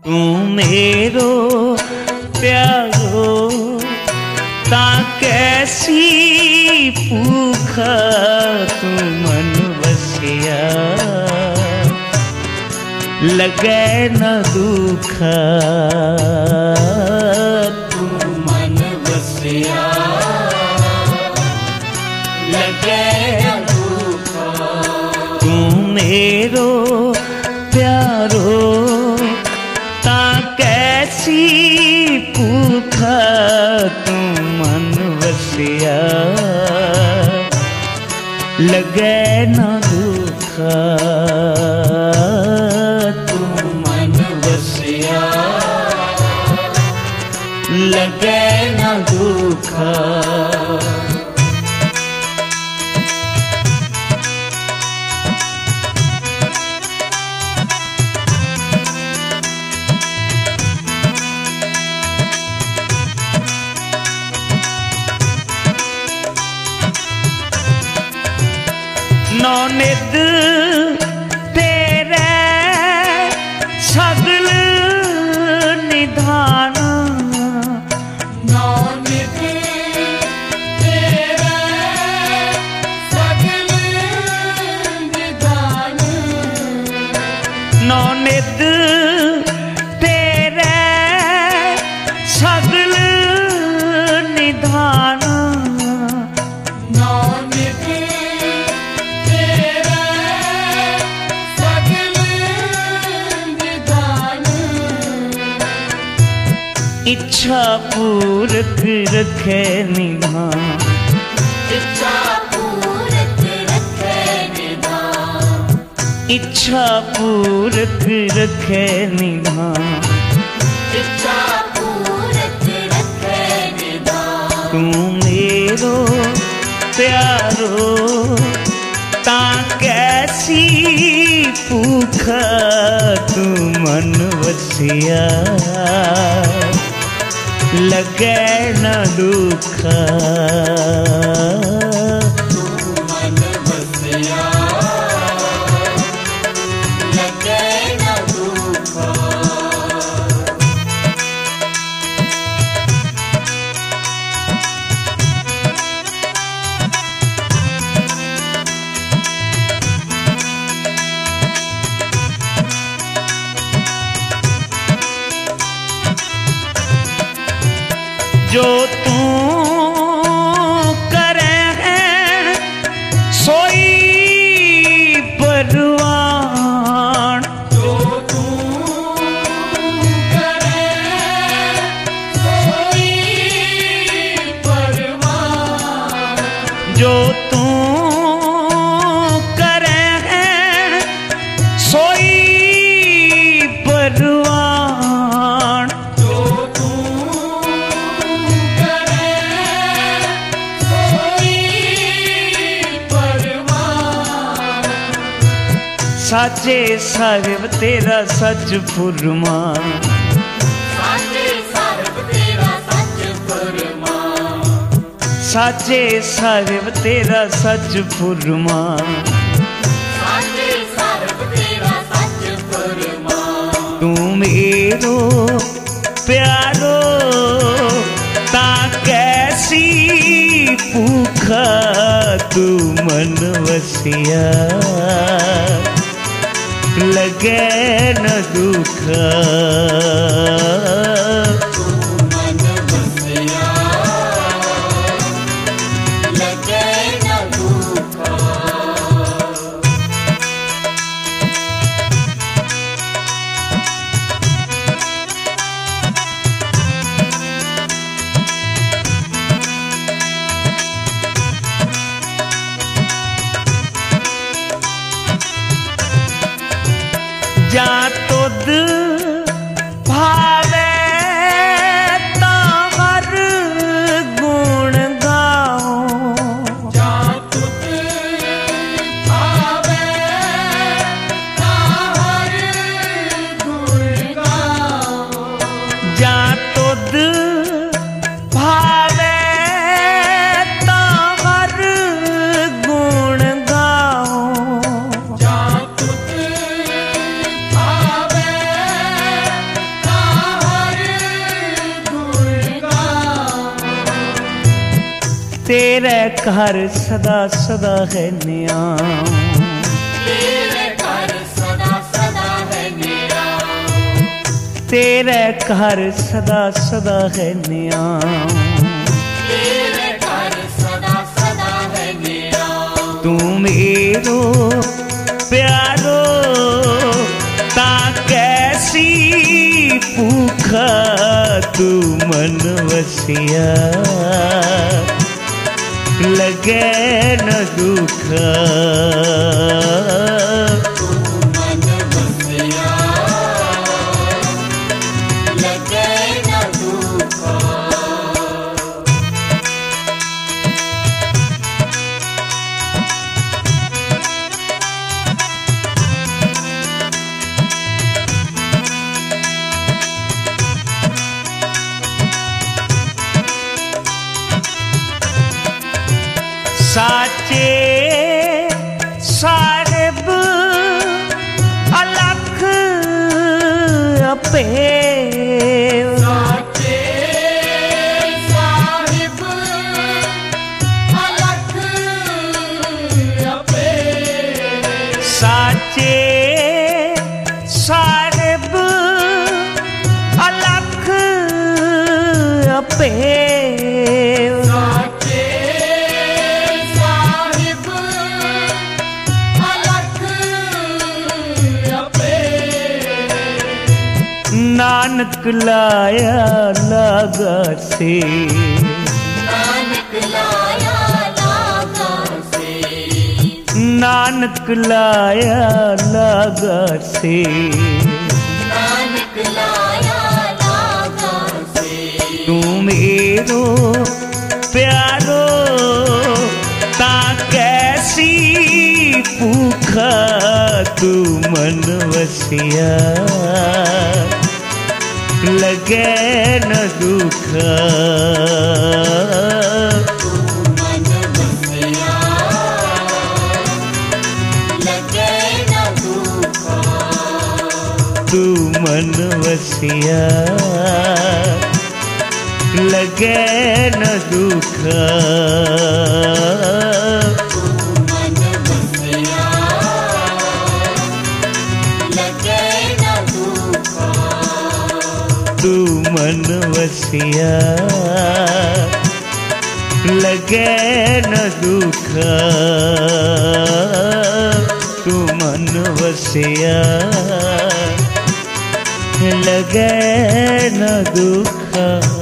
तू मेरो प्यारो ता कैसी भूखा तू मन बसिया लगे न दुखा तू मन बसिया लगे न दुखा तू मेरो प्यारो ता कैसी भूखा तू मन बसिया लगे न दुखा तू मन बसिया लगे न दुखा नौनिद तेरे सगल निधान नौनिद तेरे सगल निधान नौनिद तेरे सगल निधान इच्छा पूरक रखे निधान इच्छा पूरक रखे निधान इच्छा पूरक रखे निधान इच्छा पूरक रखे निधान तू मेरो प्यारो ता कैसी भूखा तू मन बसिया लगे न दुखा तू मन बसिया लगे न दुखा जो तू करे है सोई परवान जो तू करे सोई परवान जो तू करे है सोई परवान साचे साहिब तेरा सच फुरमा साचे साहिब तेरा सच फुरमा साचे साहिब तेरा सच फुरमा साचे साहिब तेरा सच फुरमा तू मेरो प्यारो ता कैसी भूखा तू मन बसिया लगे न दुखा तू मन बसिया लगे न दुखा जा तुद भावे ता हर गुण गाओ जा तुद भावे ता हर गुण गाओ जा तुद भावे ता हर गुण गाओ जा तुद भावे तेरे घर सदा सदा है न्याम, तेरे घर सदा सदा है न्याम, तेरे घर सदा सदा है न्याम, तेरे घर सदा सदा है न्याम। तू मेरो प्यारो ता कैसी भूखा तू मन वसिया, लगे न दुखा तू मन बसिया, लगे न दुखा। साचे साहिब अलख अपे, साचे साहिब अलख अपे, साचे साहिब अलख अपे, साचे साहिब अलख अपे। नानक लाया लागा से, नानक लाया लागा से, नानक लाया लागा से, नानक लाया लागा से। तू मेरो प्यारो ता कैसी भूखा तू मन वसिया, लगे न दुखा तू मन बसिया, लगे न दुखा। तू मन वसिया, लगे न दुखा तू मन बसिया, लगे न दुखा। तू मन वसिया, लगे न दुखा तू मन वसिया, लगे न दुखा।